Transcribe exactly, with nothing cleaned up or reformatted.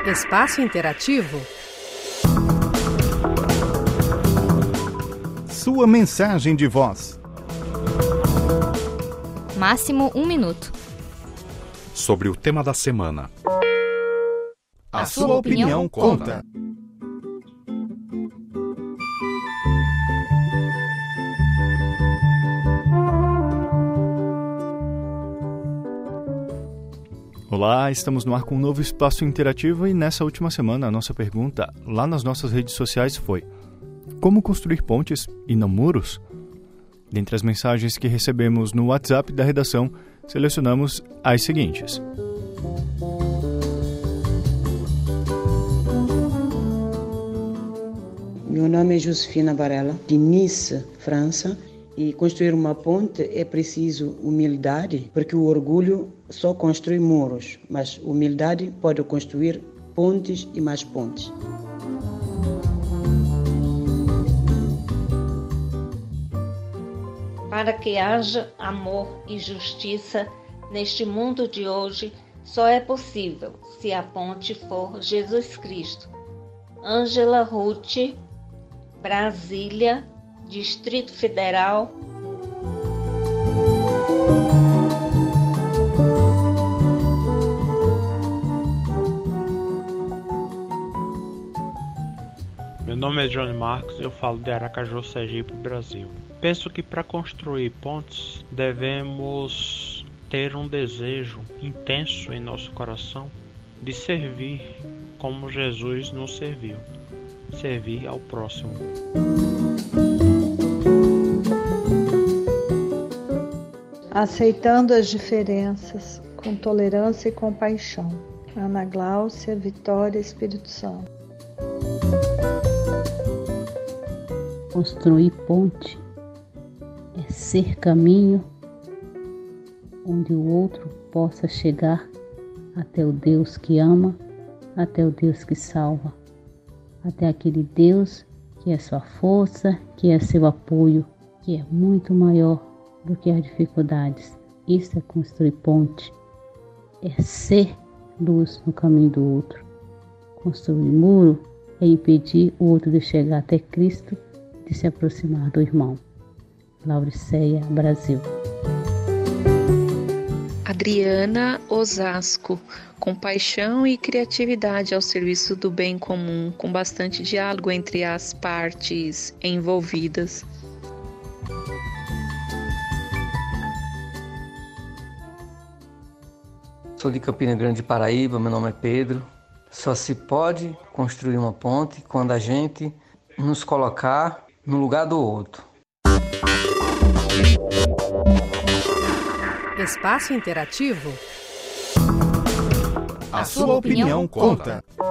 Espaço Interativo. Sua mensagem de voz. Máximo um minuto. Sobre o tema da semana. A, A sua, sua opinião, opinião conta. Olá, estamos no ar com um novo Espaço Interativo e nessa última semana a nossa pergunta lá nas nossas redes sociais foi: como construir pontes e não muros? Dentre as mensagens que recebemos no WhatsApp da redação, selecionamos as seguintes. Meu nome é Josefina Varela, de Nice, França. E construir uma ponte é preciso humildade, porque o orgulho só constrói muros, mas humildade pode construir pontes e mais pontes. Para que haja amor e justiça neste mundo de hoje, só é possível se a ponte for Jesus Cristo. Ângela Ruth, Brasília, Distrito Federal. Meu nome é Johnny Marcos e eu falo de Aracaju, Sergipe, Brasil. Penso que para construir pontes devemos ter um desejo intenso em nosso coração de servir como Jesus nos serviu, servir ao próximo. Aceitando as diferenças, com tolerância e compaixão. Ana Gláucia, Vitória, Espírito Santo. Construir ponte é ser caminho onde o outro possa chegar até o Deus que ama, até o Deus que salva, até aquele Deus que é sua força, que é seu apoio, que é muito maior do que as dificuldades. Isso é construir ponte, é ser luz no caminho do outro. Construir muro é impedir o outro de chegar até Cristo, de se aproximar do irmão. Lauriceia, Brasil. Adriana, Osasco, compaixão e criatividade ao serviço do bem comum, com bastante diálogo entre as partes envolvidas. Sou de Campina Grande, Paraíba, meu nome é Pedro. Só se pode construir uma ponte quando a gente nos colocar no lugar do outro. Espaço Interativo. A, A sua opinião, opinião conta. conta.